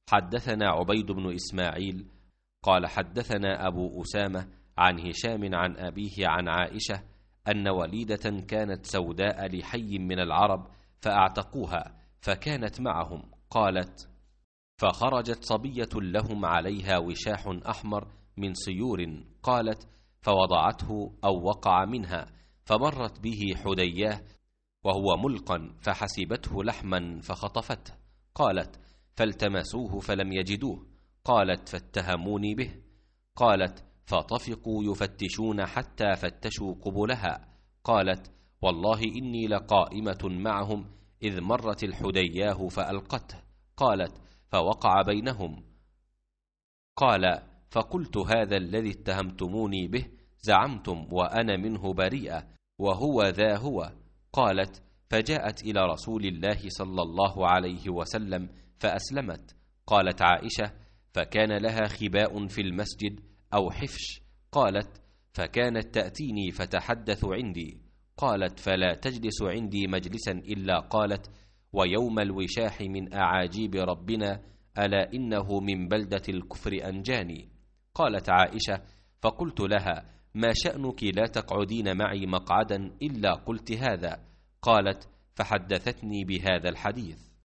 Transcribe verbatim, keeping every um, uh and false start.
حدثنا عبيد بن إسماعيل قال حدثنا أبو أسامة عن هشام عن أبيه عن عائشة أن وليدة كانت سوداء لحي من العرب فأعتقوها فكانت معهم. قالت: فخرجت صبية لهم عليها وشاح أحمر من صيور. قالت: فوضعته أو وقع منها فمرت به حدياه وهو ملقا فحسبته لحما فخطفته. قالت: فالتمسوه فلم يجدوه. قالت: فاتهموني به. قالت: فطفقوا يفتشون حتى فتشوا قبلها. قالت: والله إني لقائمة معهم إذ مرت الحدياه فألقته. قالت: فوقع بينهم. قال: فقلت: هذا الذي اتهمتموني به زعمتم وأنا منه بريئة وهو ذا هو. قالت: فجاءت إلى رسول الله صلى الله عليه وسلم فأسلمت. قالت عائشة: فكان لها خباء في المسجد أو حفش. قالت: فكانت تأتيني فتحدث عندي. قالت: فلا تجلس عندي مجلسا إلا قالت: ويوم الوشاح من أعاجيب ربنا ألا إنه من بلدة الكفر أنجاني. قالت عائشة: فقلت لها: ما شأنك لا تقعدين معي مقعدا إلا قلت هذا؟ قالت: فحدثتني بهذا الحديث.